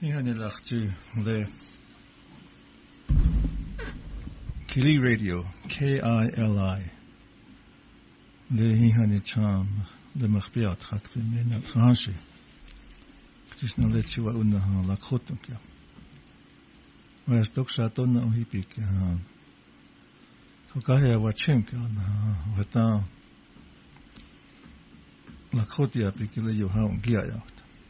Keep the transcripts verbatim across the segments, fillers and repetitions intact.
Ihan ilahti le Kili Radio K I L I le ihan cham le machbiat hakte mena tranche ktisno le tiwa una la khoton kya was doksa tonna hipik ha to kahya wa chemka na wata la khotia pikile yo ha un gia ya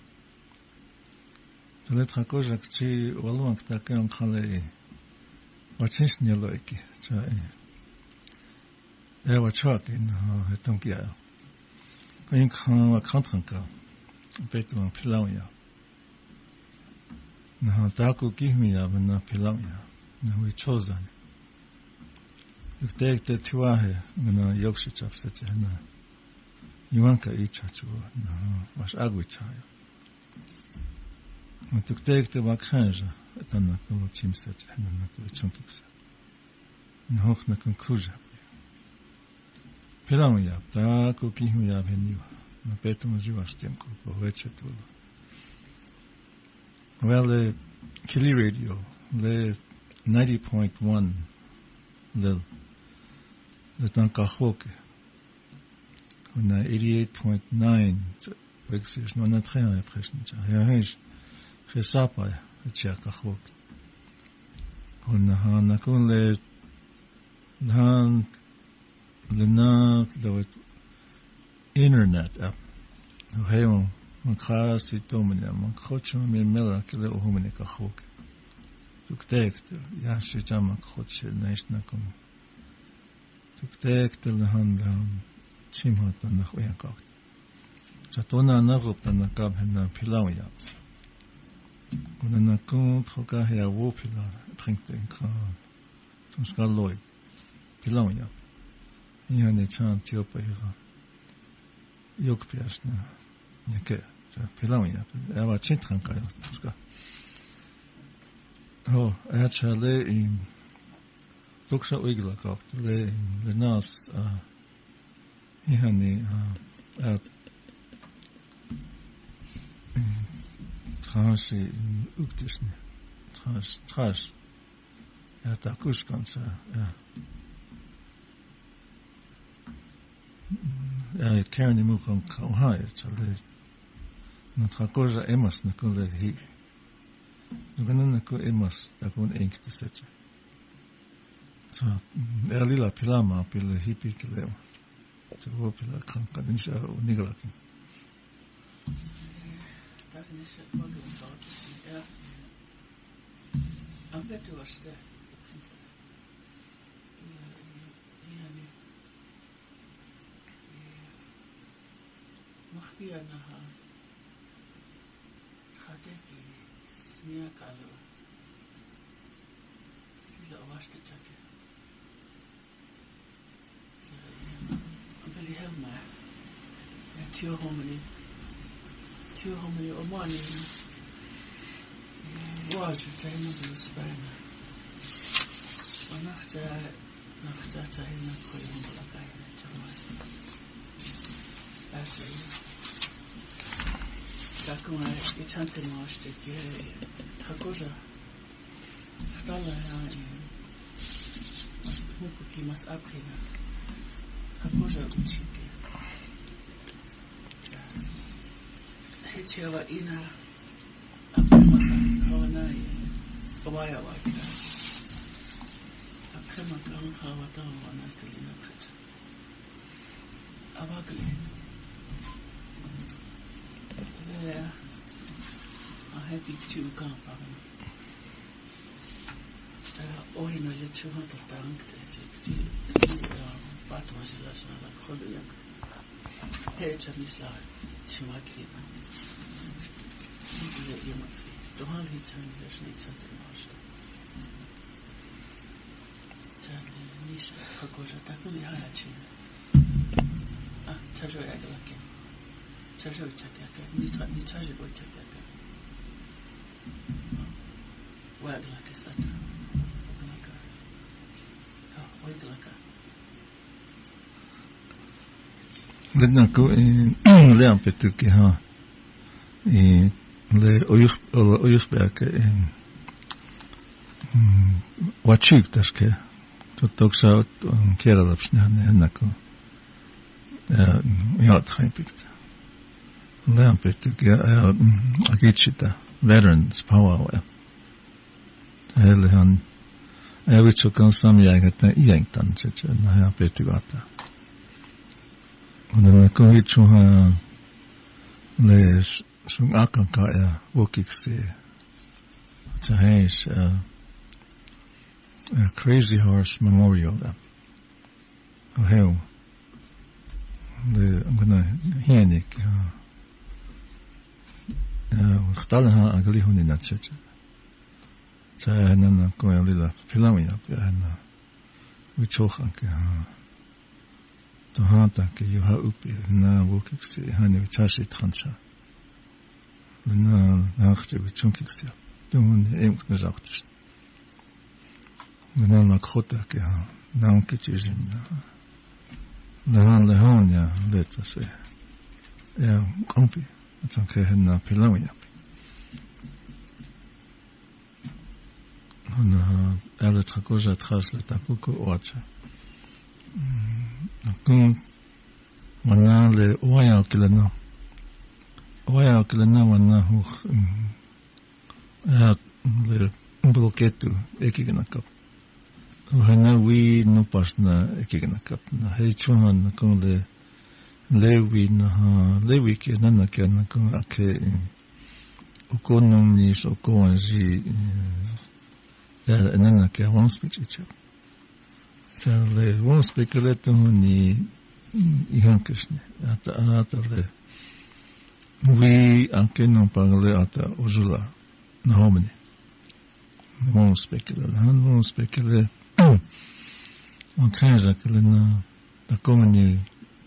to le trakoja kti walwan kta kan khale watchis nyaloiki cha e wa chak in ha ton gia kan kan wa kantranka betu pilau ya na taku kihmiya na pilau ya na we chozan tek te tiwa he na yokshi chapse na Ivanka ichachu na was agwichayo tek tek te vakhanja etana ko chimsach na ko chunkiksa na hoch na konkuja pilau ya taku kihmiya veniwa na petum jivash temko povechetu well the Kili Radio the ninety point one the the tankahoke na eighty-eight point nine vexis no na train presncha ja hej resapa tchakahok on ha na kon le han le na le internet app heyon man khasi tomne man khocho me mela kle ohumne kahok tuktekt ya shijama khoche neshna kom tuktekt le han chimhata na khoyan ka chatona na gopta na kabhna pilau ya ona na contre ka ya wo pilar trinkt en kran son skal loy pilau ya ya ne chan tiopa ya yok piasna ya ke pilau ya ya va chintran ka ya ska oh actually in doksa oigla ka le le nas يعني تراشي اكتشني تراش تراش يا تاكوش كانسا يا يا كارني موكم كوهاي تشالي نتراكوجا امس نكون هي نكون نكون امس تكون انك تسچ تا ايرلي لا بيلاما بيل هيبي كلام تقول بلا كان قد نشأ ونقلك لكن نشأ كله صوت يا أم بتو أشته يعني مخبي أنها خاتكي سنيا كالو لا واشت تشكي بلي هما تيو همني تيو همني أماني واجب تعينا بالسبعين ونحتاج نحتاج تعينا كلهم بلقاينا تمام أسأل لكن يتحنت معاشتك تقول فلا يعني ممكن كي مسأبكينا Akoja uchike. Hechewa ina apema kawanai waya waka. Apema kawan kawata wana kalina kata. Abagli. Yeah. I have big two kampa. Oi na le two hundred tank te. Patma zilasna la kholu yak hecha misla chmakina ile yemafi dohan hitsan lesni tsatmash tsani nisha khakoja takuni hayachi ah chajo yaglakin chajo chakaka nitra nichaje go chakaka waglaka sata waglaka ta waglaka Vedno ko leam petuki ha i le oyuhbeake wachik taske totoksa keralapsnehane ennako ja traipikt lämpittyk ja agitsita veterans power Helhan jag vet så kan samjägat egentligen så när jag vet gata och när kom hit så han les som akanka ja wokiksi så heis a Crazy Horse Memorial där och hej det angana hinik ja ja khtalha agli huni natchet Täällä kun oli filmia pienä, vitsohanke ha. Tuohan takia joha upi, nää vuokiksi hän ei chasi trancha. Nää nähti vitsunkiksi. Tuon ei mukna zaktis. Nää na khotakia ha. Nää on kitsin. Nää lehan ja letase. Ja kompi. Tsanke hän filmia. On elle trakoja trasle takuko oacha. Kun wana le oya kilana. Oya kilana wana hu ya le bloketu ekiganakap. Hana wi no pasna ekiganakap. Na heichuhan kun le lewi na lewi ke nana ke na kun ake ukonomni so koanji Ja, nana ke won't speak it. So le won't speak it ni ihankishne. Ata ata le we anke non parle ata ojula na homene. Won't speak it. Han won't speak it. On kanza ke na da komeni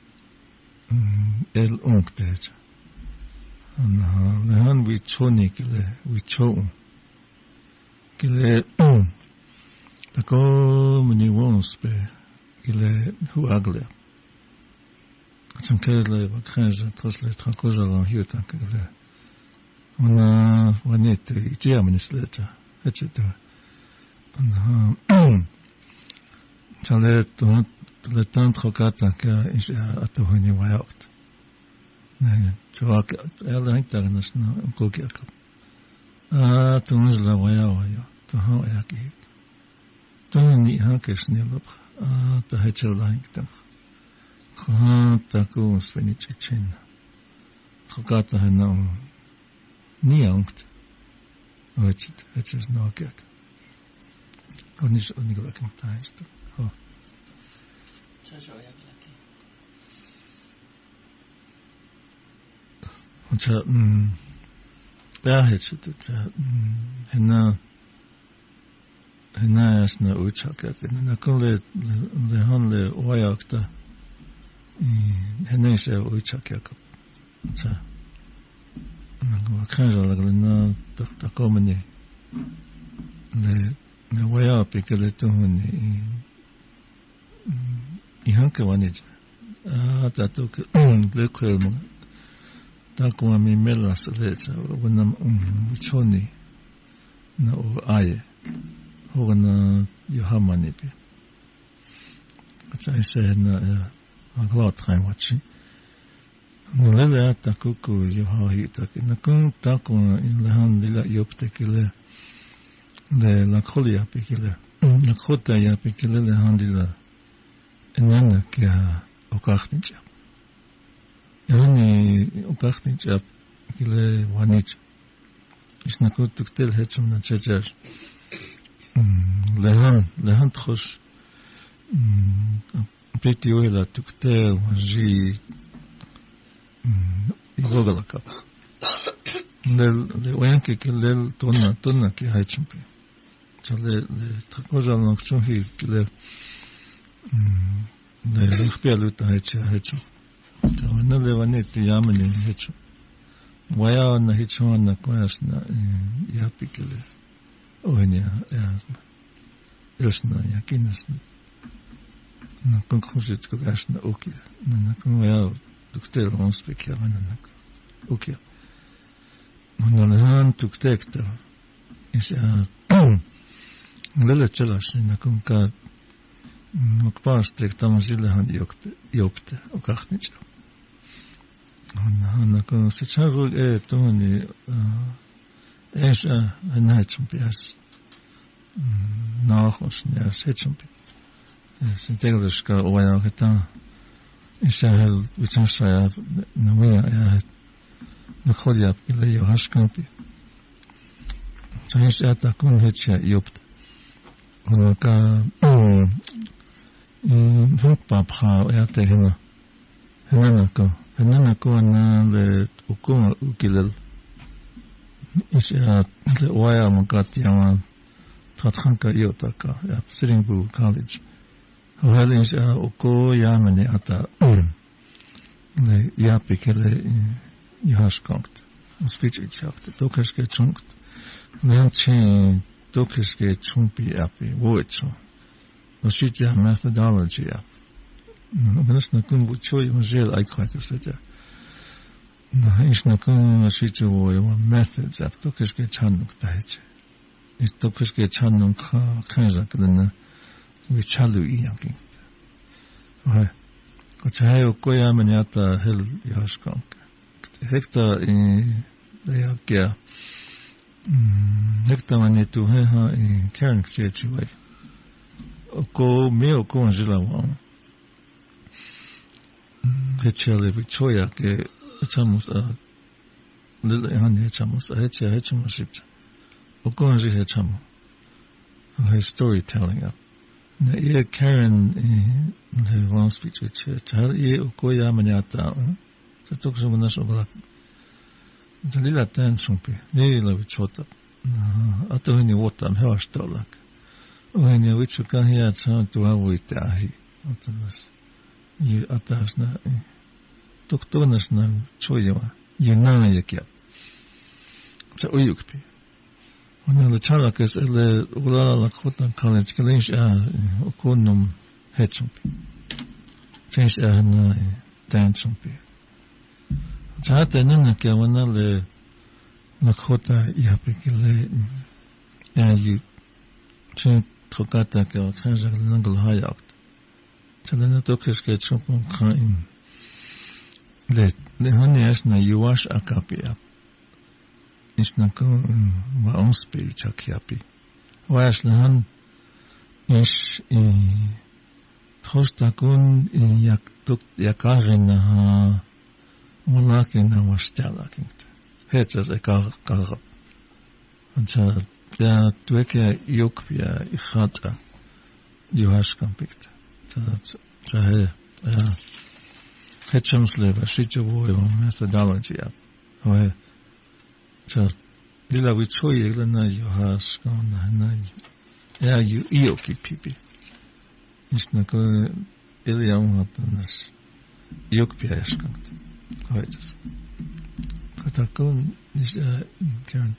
el onkte. Na le han we choni ke le we cho Kile tako mani wonspe kile hu agle. Katsan kele bakhanja tosle trakoja la hiuta kile. Ona wanete itia ministleta et cetera. Ona chale to le tant trokata ka atohani wayot. Ne chawak ela international kokiak. Ah, tunus la waya waya. Tuhan ayaki. Tuhan ni hakes nilop. Ah, ta hechel langtam. Khan taku svenitchen. Trokata hana ni angt. Wetsit, wetsit no kak. Konis oniglakim taist. Ho. Chacho ayaklaki. Ocha mm Ja, het het hena hena is na uitzakken. Na kon le le handle ojakta. Hena is uitzakken. Tja. Na go kan je la na ta komene. Le le oja pikele to ni. I hanke wanneer. Ah, dat ook le kwelmo. Tako mi melas lecha wana choni na o aye hona yohamani pe acha se na agla train wachi mulele tako ko yohahi tak na kun tako in la handila yopte kile de la kholia pe kile na khota ya pe kile le handila enana kia okachtincha Yani ukachtincha kile wanich isna kutuktel hechum na chajar lehan lehan tkhos peti oila tuktel wanji igogalaka le le wayanke kile tonna tonna ki hechumpi chale le tkoja no chunhi kile le ikhpialuta hecha hechum Tawna le waneti yamani hecho. Waya na hecho na kwas na ya pikele. Onya ya. Elsna ya kinas. Na kon khujit ko gasna oki. Na kon waya doktor on spekia na. Oki. ونالهان تكتكتا إيش للا تلاش نكون كاد مقباش تكتا مزيلهان يوبت يوبت وكاختنيش هنا نكون سيتشاغل إيه توني إيش هنا تشمبياس ناخوش ناس هتشمبي سنتجلش كا ويا كتا إيش هال بتشمشيا نويا يا نخلي أب كله يهاش كامبي تانيش أتاكون هتشيا يوبت ولكا هم بابها يا تهنا هنا نكو هنا نكو أنا لأكون أكلل إيش ويا مقات يوم تاتخنكا يوتاكا يا سرينبو كوليدج وهل إيش أكو يامني أتا ل يابي كله يهاش كونت سبيتش إتشافت توكش كتشونت لانتشين توكش كتشونبي يابي ووتشو وشيتيا methodology ياب بنش نكون بتشوي مجال أي كواك سجى نحيش نكون شيتيا ويا methods ياب توكش كتشانوك تايج إس توكش كتشانوك خا خنجا كلنا ويشالو إياكين وهاي وشهايو كويا من ياتا هل يهاش كونك هكتا لياكيا هكتا منيتو هيها كارن كسيتي وي وكو ميو كو انجلا وان هتشالي فيكتوريا كي هتشاموس للا هاني هتشاموس هتشا هتشاموس شبتا وكو انجي هتشامو هاي ستوري تيلينج اب نا كارن له وان سبيتش هل إيه وكو يا من ياتا تتوقع من أبلاك دليل أتان شومبي ليلا بتشوتا أتوهني وطن هواش تولك وهني ويتشو كان هي تسان توهوي تاهي أتناس ي أتاسنا تكتونسنا شوية ينانا يكيا تأويك بي وانا لتشارك إسئلة ولا لقوتنا كالج كليش آه أكونم هيتشومبي تنش آه هنا تان شومبي جاءت أننا كوانا ل نخوتا يابيكله يعني شن تقاطع كوا خنجر لنقل هاي أكت تلنا توكش كتشوفون خاين ل لهني إشنا يواش أكابيا إشنا كون وأنس بيجاكيابي واش لهن إيش تخش تكون يك تك يكارنها ولكن هو اشتغل كنت هيك زي كار كار أنت يا توكي يوك يا إخاطة يهاش كمبيكت تات تهي يا هيك شمس ليه شيء جوه يوم methodology يا هو تات ليلا ويتشوي لنا يهاش كون هنا يا يو يوكي بيبي مش نقول اليوم هتنس يوك بياش كنت كويس كتكون نش كان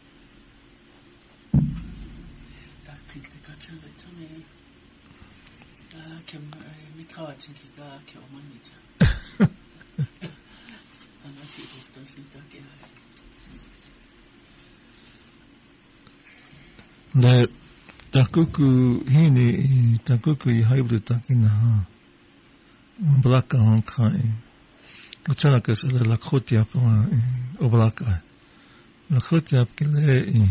تكتيك تكتل تاني كم متعاطين كذا كأمانية أنا كيف تنسيت كذا لا تكوكو هني تكوكو يهيبر تكينا بلاك هون كاين وتشانا كيس لخوتي أبوا أبلاك لخوتي أب كله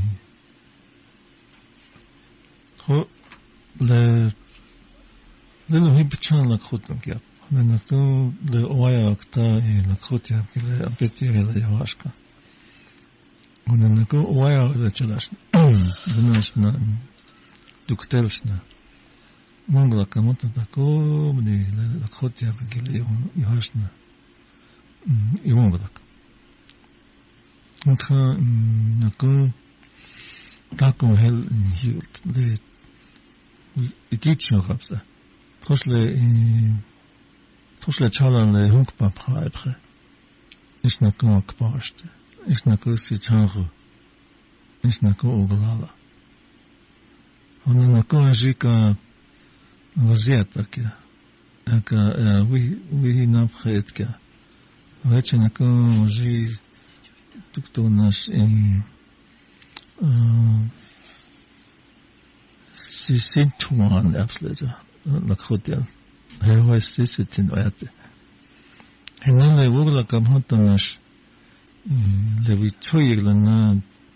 خو ل لأنه هي بتشانا لخوتهم كياب لأنه كون لأوايا أكتا لخوتي أب كله أبتي هلا يواشكا ولأنه كون أوايا لتشلاشنا لناشنا دكتورشنا مونغلا كموتا تكو مني لخوتي أب كله يواشنا يومك نكا نكون تاكم هل هيلت ل يجيتشو خبزة توصل توصل تشالن لهونك بابها إبخة إيش نكون أكبرشت إيش نكون سيتشانغو إيش نكون أغلالا هنا نكون جيكا وزيتك هكا وي وي نبخيتك وهيك نكون جي tuktunas in sisintuan absolut lakhotel hewa sisitin oyate henan le wugla kam hotunas le vichoyeglana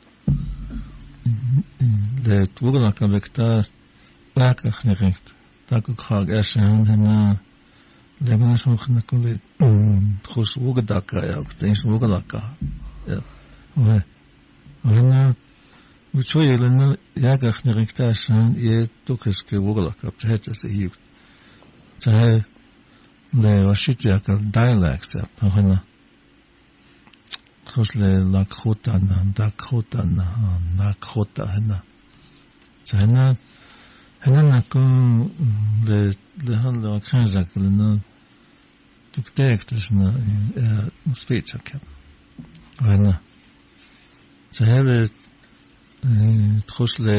le wugla kam vekta baka khnerecht tak khag ersen hena le gnas hokhna kule khos wugda ka ya tens wugla ka ja we hena vichoyeglana yaga khnerecht ersen ye tukeske wugla ka thet se hiu tsahe le washitya ka dialects ya hena khosle lakhota na dakota na nakhota hena tsana hena na kun le le han le khanza kulna tuktektes na speech akap hena tsahe le khosle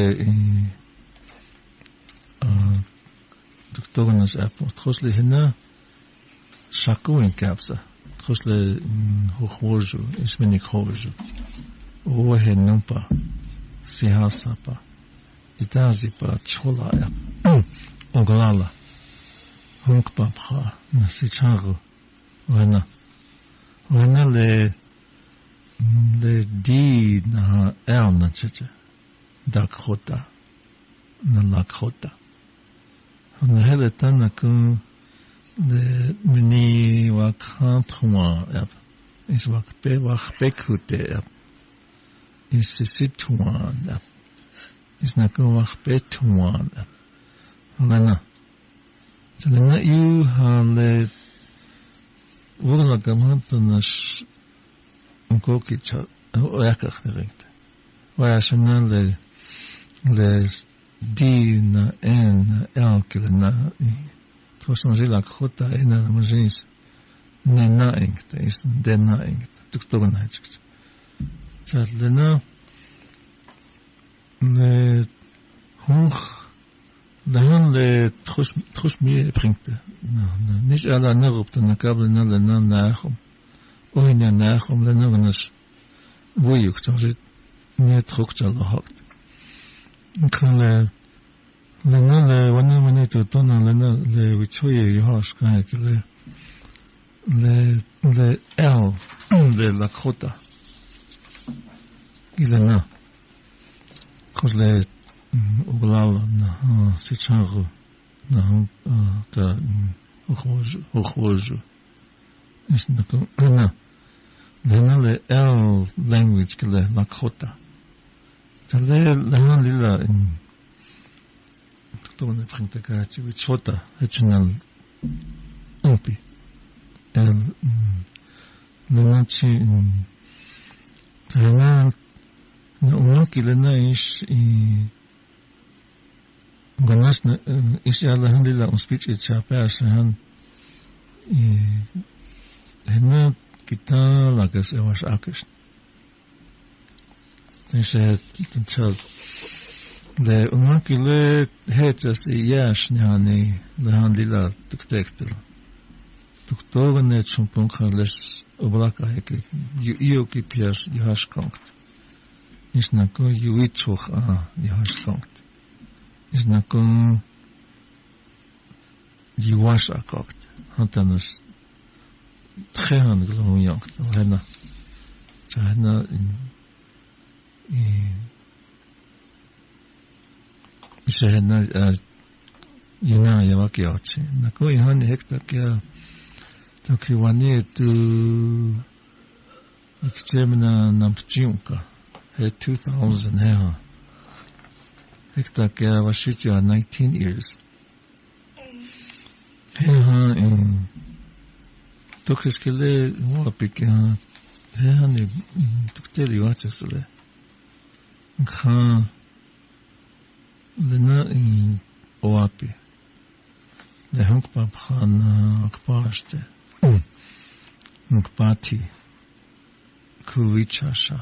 tuktogenas app khosle hena shakuin kapsa khosle hokhwoju ismenik khoju o henumpa sihasa pa itazi pa chola ya oglala hunkpa pha nasichago wana wana le le di na elna cheche dakhota na lakhota na hele tanakun le mini wa kantrwa ya is wa pe wa pekute ya is situan ya is na ko wa petuan ya ngana tsalena yu han le wurla gamantnas unko kicha o yakach direkt wa shana le le di na en elkelna Tosno zila khota ina muzis ne na ingt is de na ingt tuktogan hachik chatlena ne hoch dan le tros tros mi bringt na nicht alle na op de kabel na na nachum oi na nachum le na nas wo juk so zit ne troktsal gehakt kan le Lena le wana mane to tona lena le wichoye yosh ka le le le el de la khota ilena kosle oglala na sichango na ka okhoj okhoj isna ko lena lena le el language kle la khota tale lena lila Tone bringt ka chi chota hechnal umpi el nuanchi tana no unkilena is ganas is alhamdulillah un speech it chapa han hena kita lagas ewas akis Nese tinchal le unkile hetas yash nyani le handila tuktektel tuktogne chumpon kharles oblaka heke io ki pias yashkankt isnako yuitsoch a yashkankt isnako yuwashakakt hantanas tchehan glonyankt hena chana in Ishena ina yawaki ochi. Nako ihan hekta kia toki wani tu ikchemna nampchiunka. He two thousand he hekta kia washitya nineteen years. He ha in tokiskele wapi kia he ha ni tukteli wachasule. Nkha Lena in oapi. Le hunkpa phana akpaste. Hunkpati. Kuvichasha.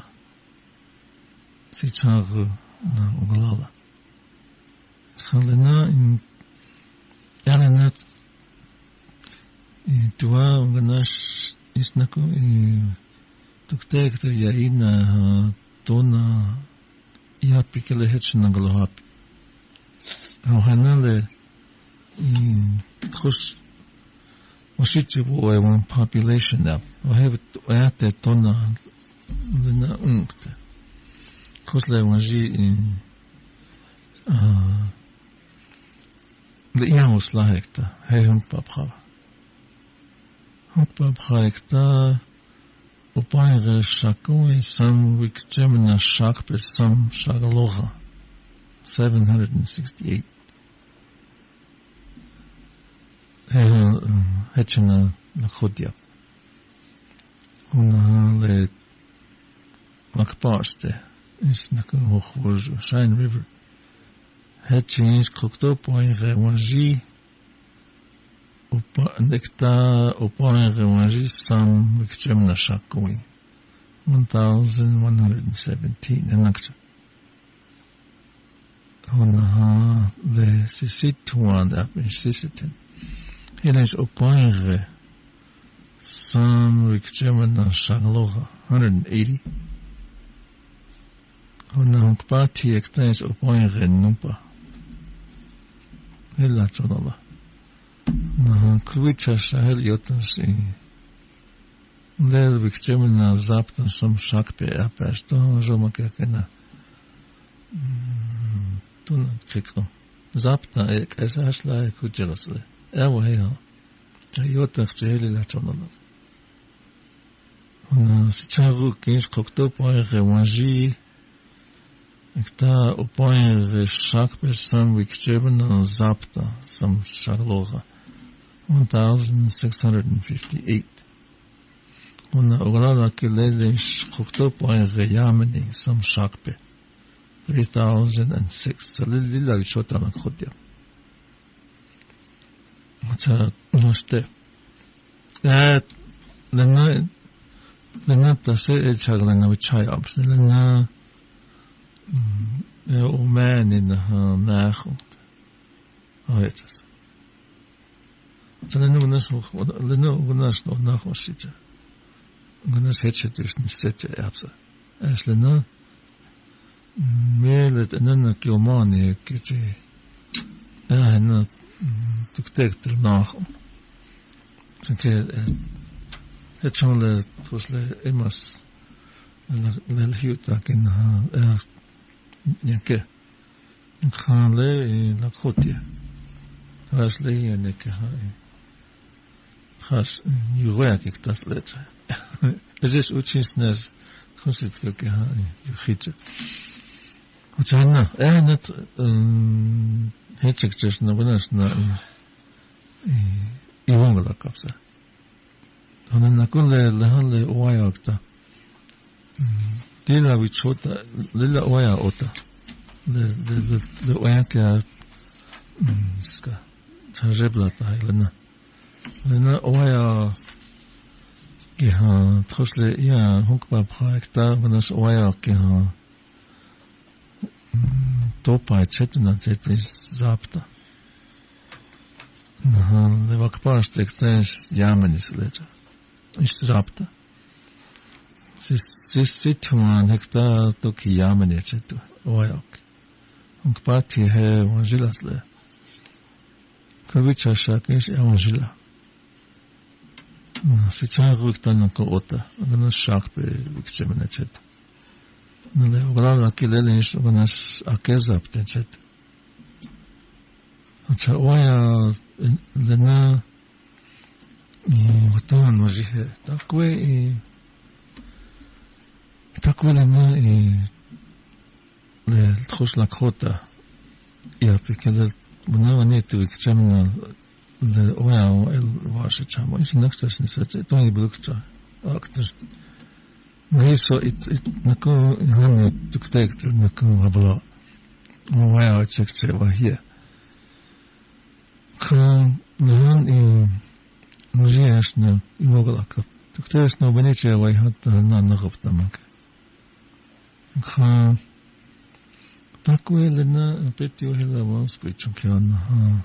Sichagu na uglala. Khalena in Yarana Tua Unganash Isnaku tukteek te ja ina tona ja pikele hetsen ngalo How hanale in kus wasichi wo e one population now. O have at the tona lina unkte. Kus le wanji in uh the iamos lahekta. He hunt papra. Hunt papra ekta Opaire shako e sam wik gemina shak be sam shagaloga. seven hundred sixty-eight. Hetchena Nakodia. Una le Makpaste is Nakan Hochwurz, Shine River. Hetchins cooked up on Rewanji. Opa Necta upon Rewanji, some Mixgemna Shakoi. one thousand one hundred seventeen. And Nakta. Ona le Sisituan up in Sisitin. Hier is Opaire Sam Rikjemana Shagaloga, one hundred eighty. Ona Hunkpati extends Opaire Numpa. Hela Chonola. Na Kluicha Shahel Yotansi. Lel Rikjemana Zaptan Sam Shakpe Apasto, Jomakakena. Tunan Kikro. Zapta ek Asla Kujelasle. Ewa hea. Ayotach jeheli la chonala. Ona sicharu kins kokto poire wanji. Ekta opoire shak besam wikjebena zapta sam shagloga. one thousand six hundred fifty-eight. Ona ograla kilele kokto poire yameni sam shakpe. three thousand six. So lila vichota na khodia. Mucha noste. Eh, lena lena tase e chaglanga vichaya abs. Lena e o man in ha nachot. Oh, it's. So lena unas lena unas no nachosita. Unas hetchetus nstete absa. Es lena melet enna kilmani kiti. Eh, na tuktekter nach. Çünkü het şöyle tuzle emas lel hiyutakin ha yani khale la khotia. Rasle yani ki ha khas yuğa ki taslet. Ezes uçinsnes konsitka ki ha yukhit. Uçanna enet Hechekjes na buenas na iwongla kapsa. Ona nakule lehale oayakta. Dila vichota lila oaya ota. Le le le oayaka ska tajebla ta lena. Lena oaya ki ha trosle ya honkba projekta buenas oaya ki ha Topa etcetera etcetera zapta. Na levak paste extens jamenis lecha. Ist zapta. Sis sis situan hekta toki jameni etcetera. Oyak. Unk parti he wanjilas le. Kavicha shakis wanjila. Na sicha ruktan ko ota. Gana shakpe vikchemen etcetera. Nele ograla kilele ish unas akezap tenchet. Ocha oya lena votan mojihe. Takwe takwe lena le tkhos la khota. Ya pikele buna netu ikchamna le oya el washe chamo. Is next is set. Tony blukcha. Actor. Isso it it nako hani tuktekter nako habla. Oya chekche wa here. Kan nan i muziasna imoglaka. Tuktersna beniche wa hatta na nagopta mak. Kan takwelena petio hela was pichukyan ha.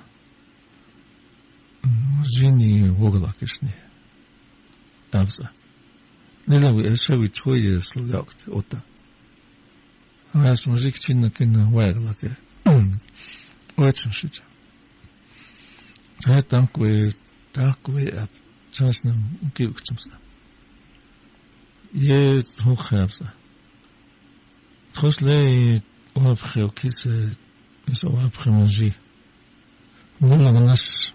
Zini woglakishni. Avza. Nelawi esawi choye slugakt ota. As muziek chinna kinna waglake. Oetsen shit. Het dank we dank we ap. Chasna kiuktsumsa. Je hooghersa. Trosle opgeo kisse is opgemanji. Nulanas.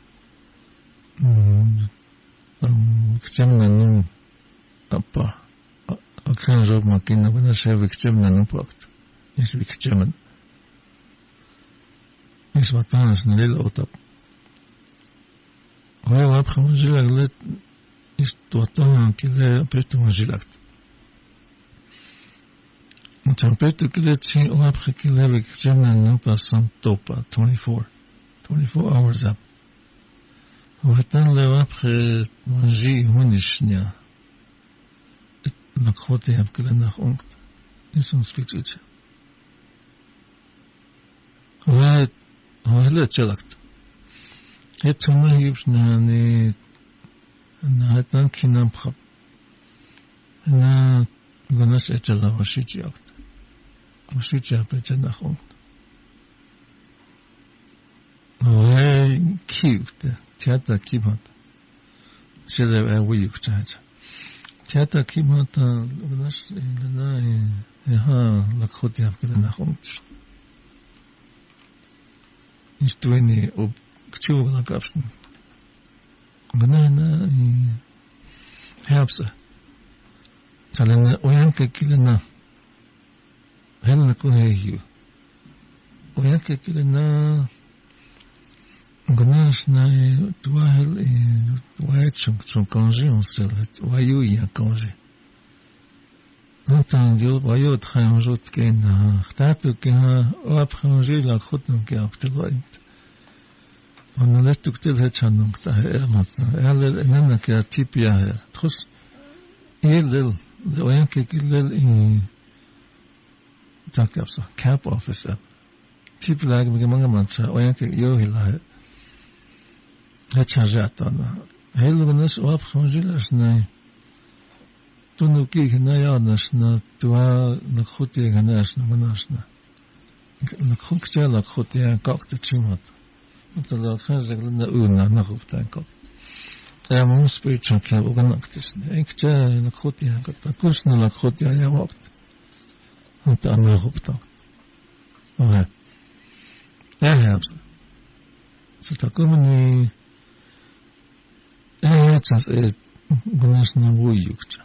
Mm. Um, kchamna Papa, ik ga zo op mijn kinderen, want dan zeg ik stem naar een pakt. Is ik stemmen. Is wat anders, een hele auto. Hoe je hebt gewoon zielig let, is het wat dan een keer prettig maar zielig. Want dan prettig let zien, hoe heb ik heb ik stem naar een pas aan topa, twenty-four, twenty-four hours up. Hoe het dan le heb ik manji honisnya. Nakhote heb ik dan nog ongt. Is ons fietsje. Hoe hoe het zelkt. Het toen hips na ne na het dan kinam khap. Na gonas etela washitje akt. Washitje heb ik nog ongt. Hoe cute. Theater kibat. Zelf er wie ik zei. Theater kibat gonas na ja nakhote heb ik dan nog ongt. Is twinty op kchuw na kapsn. Banana helpsa. Talen oyanke kilena. Helna kuneyu. Oyanke kilena. Ganas na tuahel e tuahel chung chung congé on sel. Wayu ya congé. Longtemps dio wayu train jot ken chtatu ken op congé la khotn ke aftelait. On let to tell her channel ta ermat. Elle enna ke tipia. Trus il the oyanke kilel in takapsa camp officer. Tip lag me manga mancha oyanke yo hila. Hachajata na. Helvenes op congé na. Toen ook ik na ja na toen na goed ik na na na na goed stel na goed ja kakte chimat want dan gaan ze na una na goed dan kak ja maar spiritual kan ook dan actes ik ja na goed ja kak kurs na goed ja ja wacht want dan na goed dan oké ja helps zo dat komen niet ja het is gonas na woyuk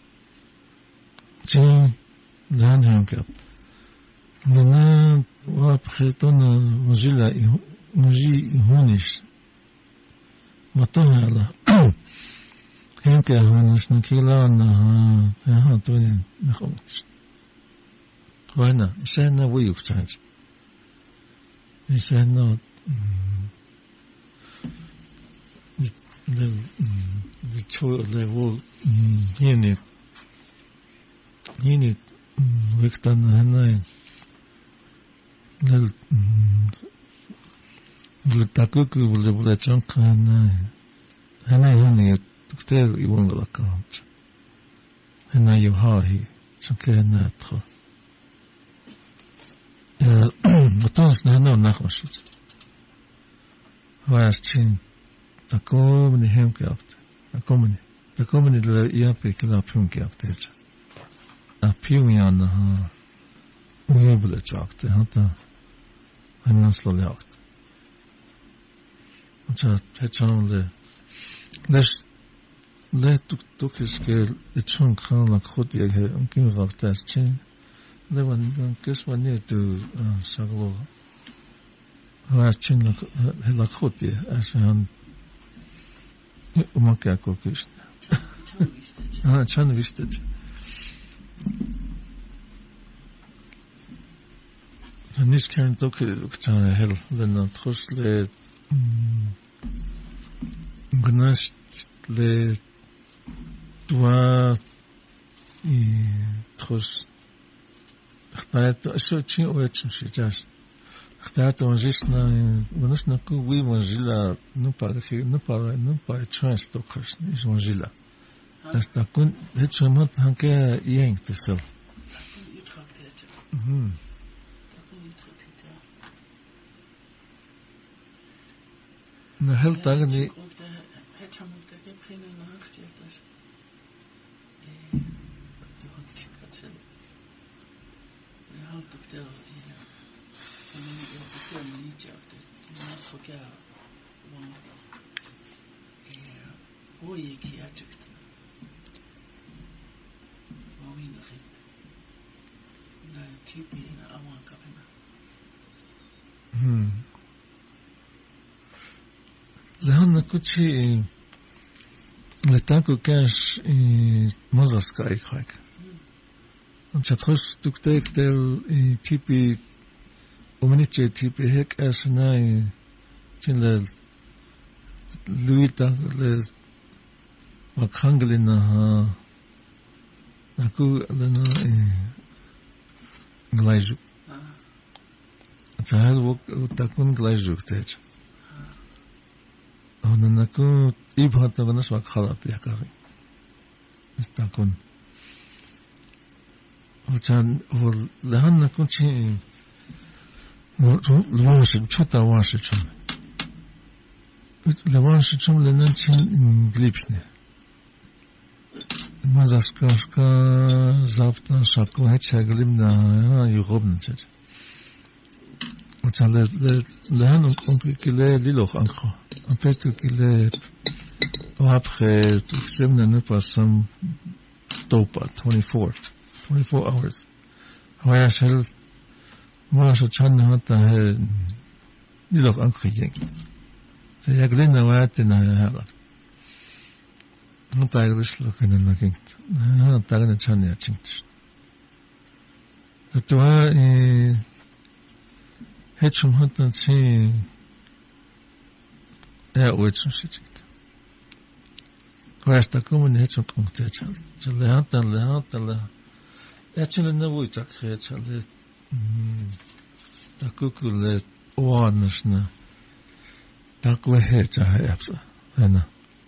Jane Lanham. Nana wapretona mojila moji honish. Matona. Henke honis nakila na ha tonen nakhot. Wana, isena wuyuk change. Isena the the the whole unit Yine Victor Hanay Lel Lel Takuku will the bullet junk Hanay Hanay Hanay took tell you won't account. Hanay you hard Sanke Natro. But once no nachos. Was chin a common hemcraft. A common the common little earpick up hemcraft. A pion ha uebele jagt hata en slå jagt och så het han det les let tuk tuk ske det chon kan la khot jeg he om kin raftas chen det var en kes var ned du saglo ha chen la la khot je as han om kan ko kis ha chan visste Nis kan ook ukta hel den trusle gnast le toi i trus khtat so chi oetsen sitas khtat on jisna gnast na ku wi manjila no pa no pa no pa chance to khas is manjila Ha Asta kun het zo iemand hanke ien te zo. Mhm. Na helt dagen die het hem moet ik beginnen nacht ja dus. Eh de had ik het. Ja, halt op de ja. En dan ik heb het niet ja. Maar ik ja. Want eh hoe ik ja het. Hoe ik nog het. Na type na allemaal kapena. Hmm. Zahan kuchi letaku cash mozaska ikrak. Want het host tuktek del type omniche type hek asnai chinle luita le makhanglina ha naku lena glaju. Zahal wok takun glaju tech. أنا نكون إبهار تبناش وكخلاط يا كاري استكون وكان هو لهن نكون شيء لواش شتا واش شم لواش شم لنا شيء غليبني ما زاسكاشكا زابطا شاكو هتش غليبنا يغبن تج وكان لهن نكون كله ليلوخ أنخو En fait, qu'il est après tout ça, nous ne passons pas twenty-four, twenty-four hours. Ouais, je, moi, je tiens à te, il est encore rien. C'est y a glin à ouais, t'es na là. On t'a eu le que nous n'a qu'un, on t'a eu le tiens à t'inquiète. C'est toi, et, et tu m'as dit, ja, ooit zo'n zit. Waar sta komen net zo komt het al. Ze leert dan leert dan. Het is een nieuwe tak het al. Dat kukule oaners na. Dat we het ja apsa. En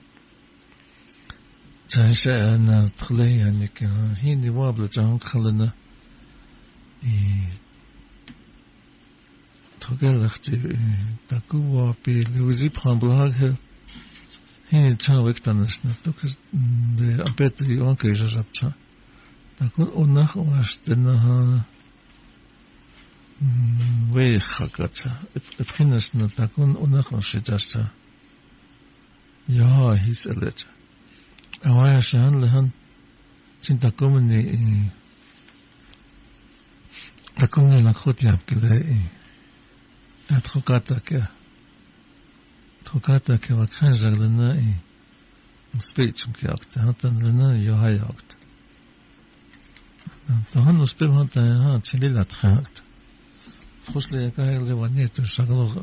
zij zei na play en ik hier die wabel dan kallen. Eh togelachti takuwa pe luzi pramblag he chawek tanasna tokas de apetri onke jarapcha takun onach wastena ha we khakacha efkhinasna takun onach washitacha ja his elet awaya shan lehan sintakomni takomni nakhotia kile התחוקת כה התחוקת כה וכן זגלנה היא מספיק שמכיאקת התן לנה יוהי יאקת תהן מספיק התה יה צלילה תחאקת חוש לי יקאי לוונית ושגלוך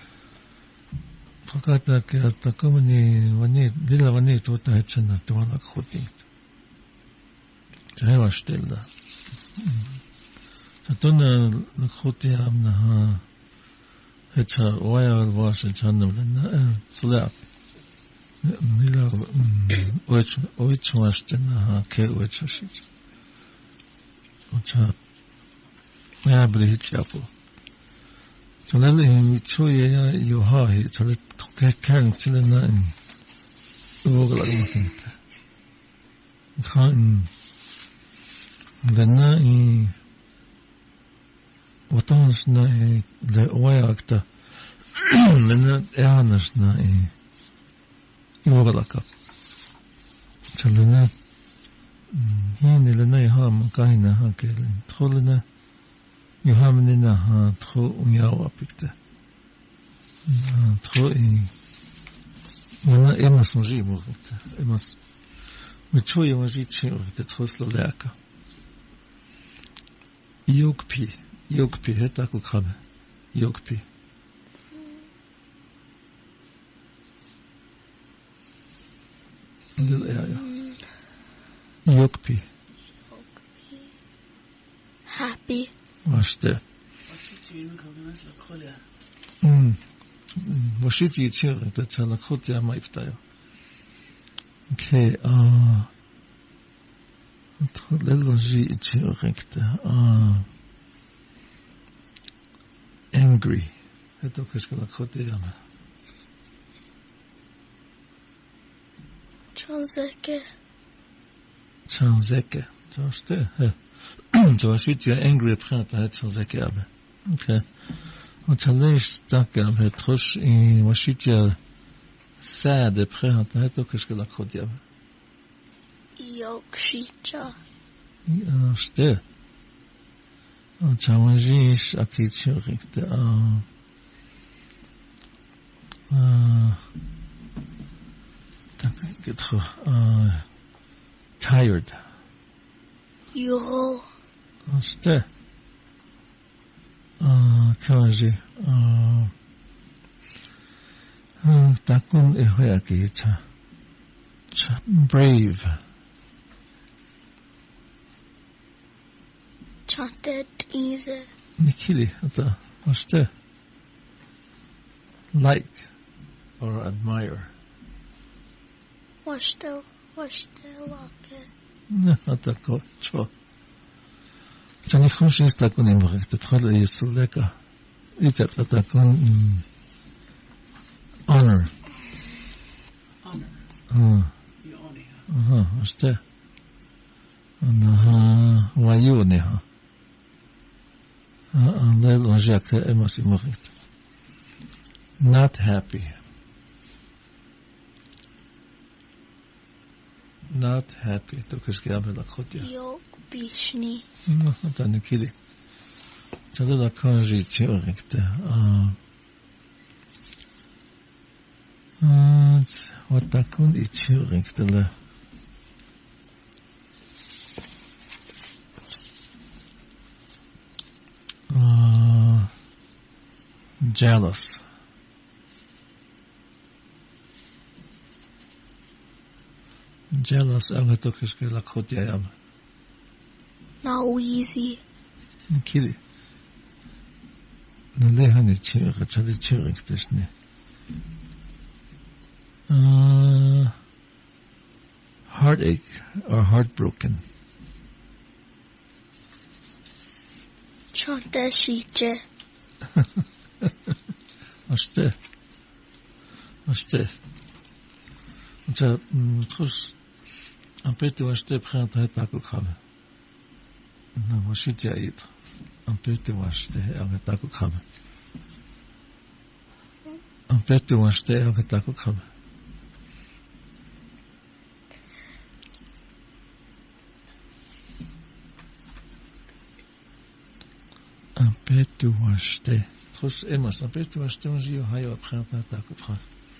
התחוקת כה תקומני ונית לילה ונית אותה הצ'נה תואנה כחותית שהיו השתלדה תתונה לקחותי אמנה het wire was het channel en slap mila ooit ooit was het na ke ooit was het wat ja bridge chapo zolang je zo je je haar het zal het kan zullen na en ook laten maken gaan daarna in وطنسنا لواياكتا لنا اعنسنا يوغلقا تلنا هين لنا يهام كاينا هاكل تخلنا يهامنا ها تخو وياوا بيكتا تخو اي وانا امس مجيب وقتا امس وتشوي مجيب شيء وقتا تخصلو لاكا يوكبي Yokpi, het tak ook hebben. Yokpi. Ja, ja. Yokpi. Happy. Was de? Hmm. Was je die tjur? Dat zal ik goed ja maar even. Okay. Ah. Leloji ichirikte. Ah, angry. Это кашкала хотела. Chanzeke. Chanzeke. Chanzeke. Tu vas chuter angry après un peu chanzeke abe. Okay. On challenge tak abe trosh in was chuter sad après un peu to kashkala хотела. Yokshicha. Ja, stimmt. Und challenge akichirikte. Ah. Uh, uh, tired. Euro. C'était. Uh, comment je uh, uh, takun ehoyaki cha. Cha brave. Chanted easy. Nikili, ata. C'était. Like or admire. Washta, washta wake. Ne, ata ko cho. Chani khushin takun imrak te tkhal yesuleka. Ichat atakun honor. Honor. Uh. You honor her. Uh-huh, c'était. Anaha wayune ha. Ah, le lojak emasimokit. Not happy. Not happy. تو کش که آمده خودیا. Yok bishni. نه تا نکیلی. چطور دکانجی چی اوگیکته. آه. آه. و تکون ای چی اوگیکته ل. آه. Jealous. Jealous أنا توكش كلا خود يا يام. Now easy. نكيلي. نليه هني تشيرك تشالي تشيرك تشني. آه. Heartache or heartbroken. Chante shiche. أشته. أشته. أنت تخش. أم بيتي واشته بخير تهي تاكل خابه. أنا وشيت يا إيد. أم بيتي واشته أم تاكل خابه. أم بيتي واشته أم تاكل خابه. أم بيتي واشته. تخش إمس. أم بيتي واشته ونجيو هاي وبخير تهي تاكل خابه.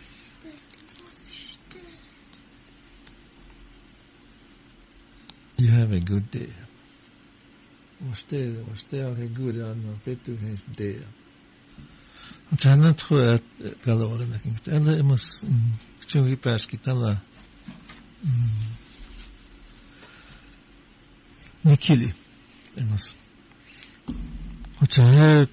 You have a good day. واشته واشته أوكي good أنا بيتو هيش day. أنا تخو قالوا ولا لكن أنا إمس كتير يباش كتلا نكيلي إمس. وتعال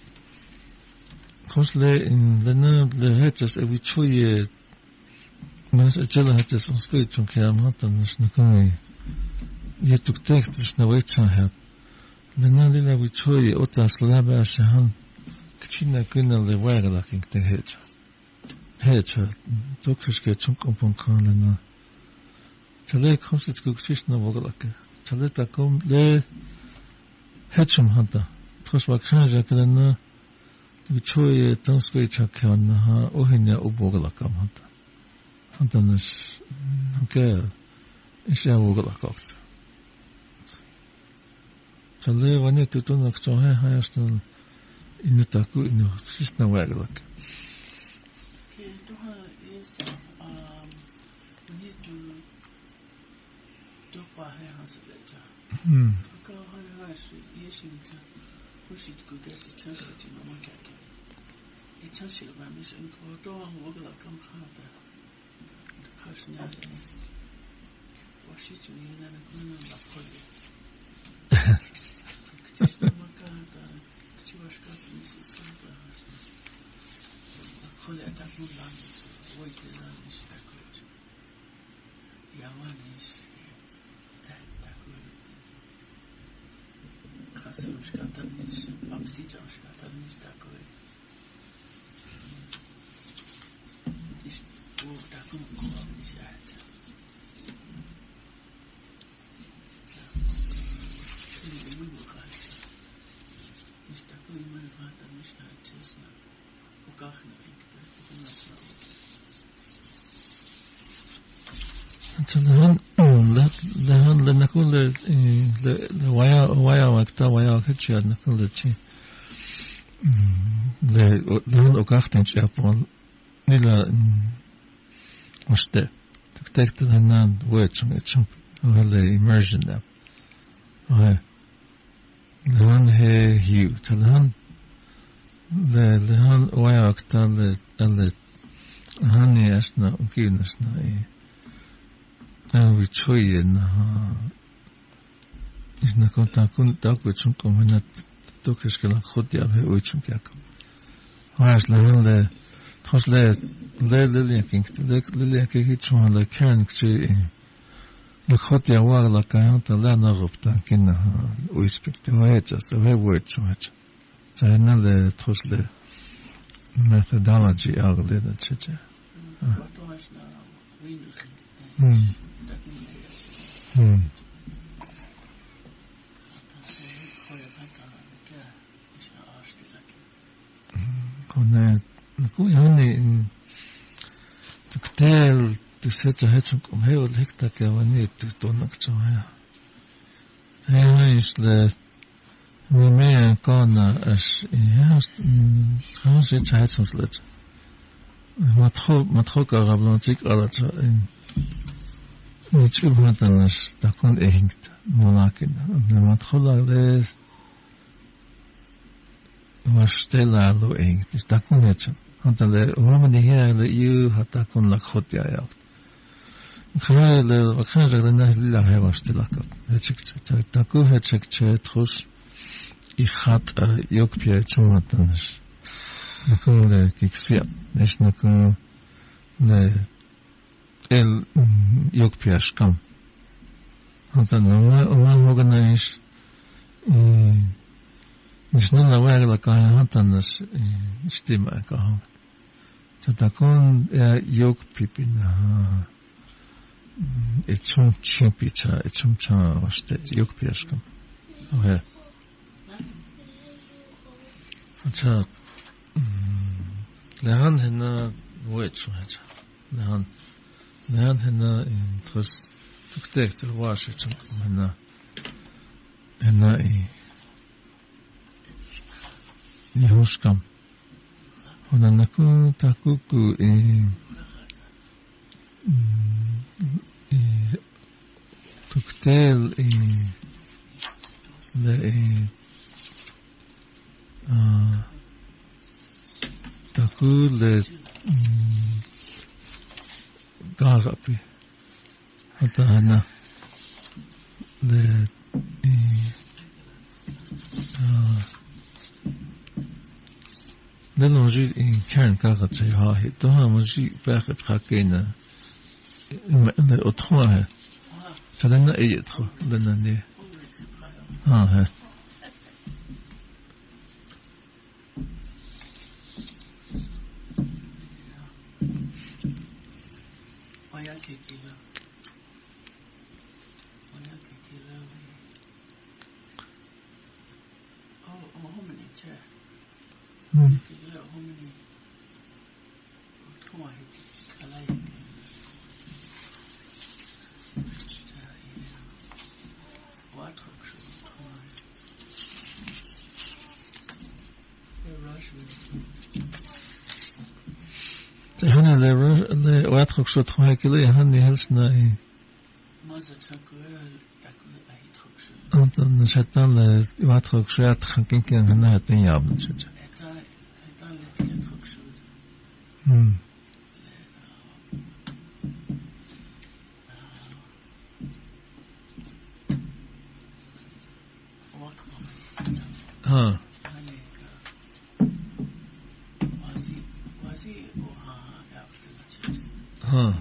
خش لي إن لنا لهجس أبي شوية بس أجل هجس مسبيت شون كلام هذا مش نكمل. يتوقع تشنويت شاهد لنا لنا بتشوي أوتاس لابا شهان كتشينا كنا لواعي لكن تهج هج توكش كتشون كم كان لنا تلاقي خمسة كوكشنا وغلق تلاقي تقوم ل هجم هذا تخش بكرة كلنا بتشوي تنسوي شكلنا أوهنا أبوغلق هذا هذا نش هكذا إيش أبوغلق أكتر تلاقي وني تطلع كتوه هاي أصلا إنه تاكو إنه خشنا واقلك. Okay, Doha is um we need to do pa hai hasaleta. Hmm. Ka hai hai yeshinta pushit ku gasi chanshiti mama kake. I chanshil ba mis in ko doha wogla kam khada. Khashna washit ni na na na kholi. Kchishna makada kchivashka kchivashka خود اتاکون لانه وی تلانش تکوت یوانش اتاکون asumskatanis, papsijanskatanis takoi. Is u takun kuvamis jäätä. Eli mukaansa. Is takoi mukaantamis jäätä. Ukahna pikta, kunnassa on. تلهن لا لهن لنقول ل ويا ويا وقتا ويا كتشاد نقول تشي ل لهن أقاختن شابون نلا مشت تكتك تلهن ويتشم يتشم وهلا immersion ده وه لهن هي هيو تلهن ل لهن ويا وقتا ل ل هني أشنا وكيل نشنا إيه أنا بتشوي إنها إحنا كنت أكون تأكل شنكم هنا تتوكش كلا خد يا به ويشم كياكم وعاش لهن ل تخش ل ل ل لكن ل ل لكن شو هلا كان كشي لخد يا وارلا كان تلا نغبت لكنها ويسبك تواجه سوى ويشم هذا فهنا ل تخش ل methodology أغلى ده شيء هم هم كنا نقول يعني تكتال تسهج هجمكم هي والهكتا كوانيت تونك شوية هي إيش ل وما كان أش يا خمس شهور صلت ما تخو ما تخو قبل تيك على نشوف مثلا تكون إهنت ولكن لما تدخل على واشتغل على إهنت تكون هذا هذا له هو من هي ليو هتكون لك خط يا يا خير له وكان جرنا لله هو اشتغل هتشك تكون هتشك تخش إخات يوك بيا شو مثلاش نكون له كيكسيا ليش نكون له el yok piaskam hanta no no organize is no la wea la ka hanta nas stima ka ta kon yok pipina e chum chimpicha e chum cha vaste yok piaskam ohe acha lehan hena wet hacha lehan لأن هنا تخص تكتيك الواشي تشمكم هنا هنا إيه يهوشكم هنا نكون تاكوكو إيه تكتيل إيه لا إيه آه تاكول قاغبي حتى هنا ل لأنه جي إن كان قاغب شيء هاي توها مجي باخد حكينا إن أطخوها فلنا إيه يدخل لنا ليه ها ها هنا اللي اللي واتخك شو تخوي كله هني هلسنا إيه ماذا تقول تقول أي تخش أنت نشتان اللي واتخك شو يتخكين كان هنا هتين يابن شجع هتا هتا اللي تخش هم ها ها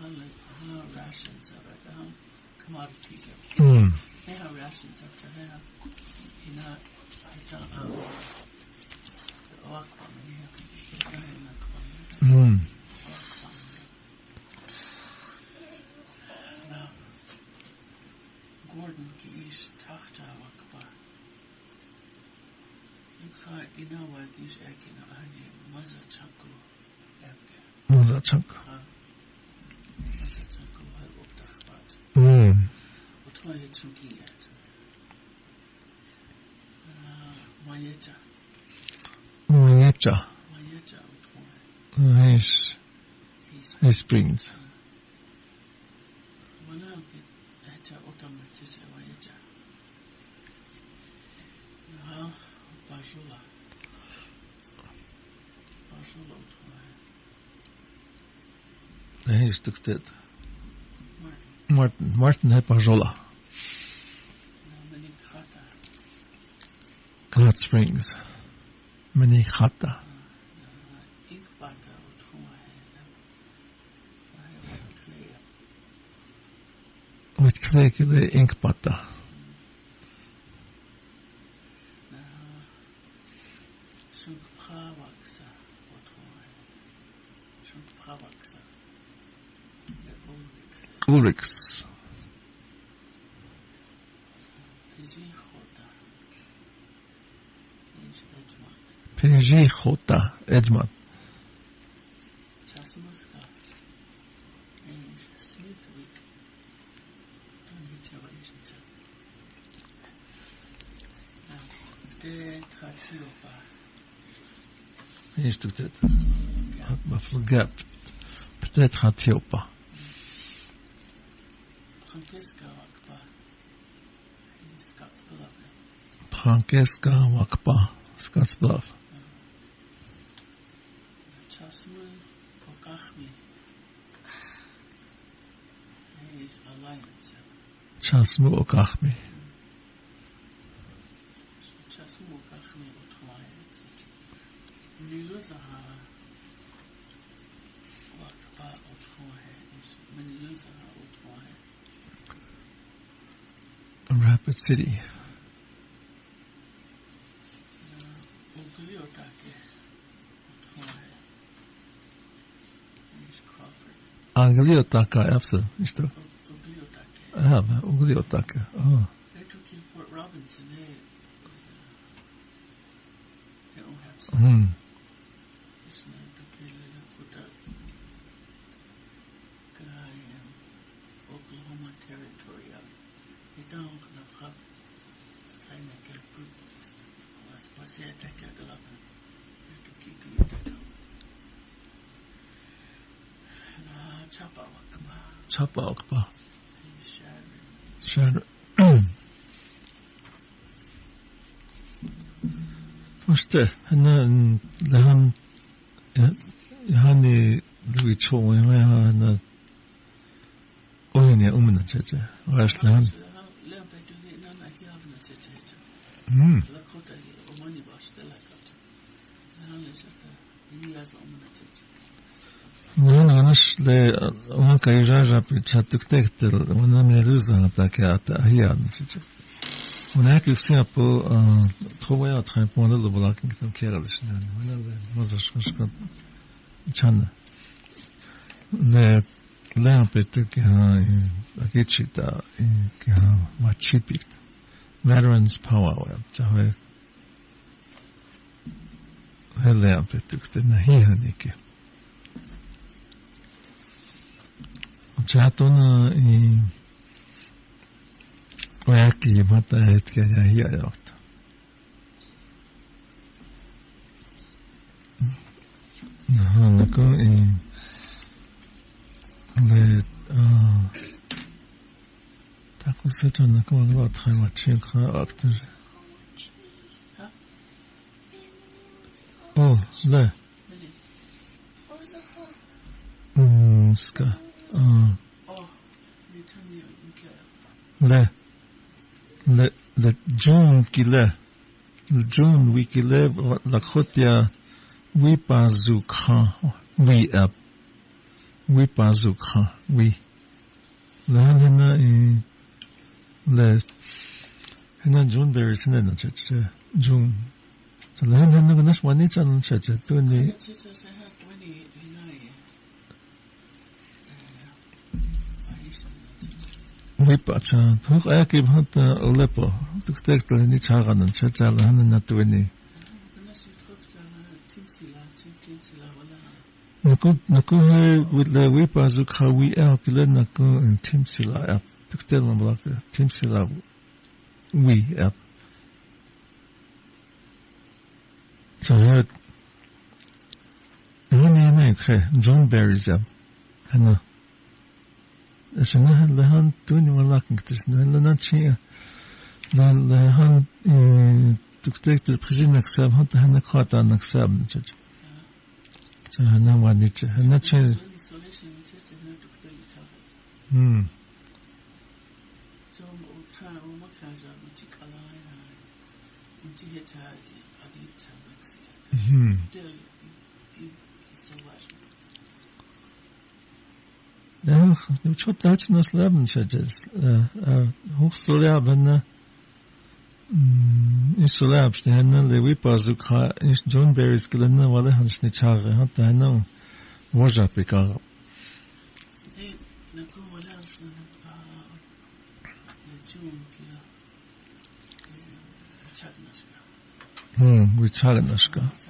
how rations of it, how commodities of it. Mm. How rations of it, how, you know, I thought, oh, the Aquam, and you have to go ahead and Aquam. Mm. Now, Gordon Gish Tachta Wakba. You know what, Gish Ekin, Ani, Mazachaku, Ebke. Mazachaku. Mazachaku, had Updachbat. Mm. What were you talking at? Mayecha. Mayecha. Mayecha, what were Nice. He springs. Manaki, Echa, Otamaticha, Mayecha. Now, Bajula. Bajula, what were He's took that. Martin. Martin. Martin had Pajola. Manikhata. Hot Springs. Manikhata. Inkbata, what were With Klekele Inkpata. Shunkprawaksa, what were Shunkprawaksa. Ulrichs. Piriji Chota Edgemont. Chasmuska. Smithwick. Don't hit your agent. Now, de Tatiopa. He's took that. I forget. Peut-être Hatiopa. Frankiska Wakba. Scott's beloved. Frankeska Wakpa. Scott's Bluff. Chasmun Pokachmi. Alliance. Chasmu Okachmi. Chasmu Okachmi Alliance. Niluzaha Wakba Otfohe. Niluzaha Otfohe. Rapid City. Ugliotake Otfohe. Crawford. Angliotaka efter. Isto. Ugliotake. Ja, Ugliotaka. Oh. They took in Port Robinson, they, they don't have some. Mm. It's not okay, they put that guy in Oklahoma Territory out. They don't have a kind of get group. Was there a decade of it? They took it to the decade. Chapa Wakba. Chapa Okpa. Sharon. Shadow. Först henne han han är Louis Cho jag har Ojen umna tete. Raslan. Mm. وانا غنش ل وانا كيجاجا بتشاتك تكتل وانا ميلوزا تاكا هي هناك في ابو ترويا تخين بون لو بلاكين كم كيرالش يعني وانا مازش مش كنت تشانا ل لا بتك ها اكيتشيتا كها ماتشيبيك veterans power جاوي هلا بتك تنهي هنيك Chatona i Oaki mata het que ya ya ya. No, no con i le ah ta cosa tona con la otra machin kha actor. Oh, le. Mm, ska. Uh, le le le June qui le le June oui qui le la khotia oui pas zu khan oui up وي بازوكا وي لا هنا إيه لا هنا جون بيرس هنا نتشت جون لا هنا هنا ناس واني تان نتشت توني وي باتشا توك أكيد هات أولبو تكتك تلني شاغنا نتشت على هنا نتوني نكون نكون ولا وي بازوك خوي أو كلا نكون تمسلا أب تكتل مبلاك تمسلا وي أب شهاد هنا هنا خه جون بيريز أب هنا عشان هلا توني والله كنتشنا هلا نشيء لا لا هان تكتل تبخجين نكسب هات هنا خاطر نكسب نجد هنا وادي هنا شيء هم هم لا شو تاج ناس لابن شجز هو صليا بنا إسلام شهنا لوي بازوك ها إيش جون بيريز كلنا ولا هنش نتشاغ حتى هنا وجه بكار. نكون ولا نجوم كلا. هم ويتشاغ نشكا.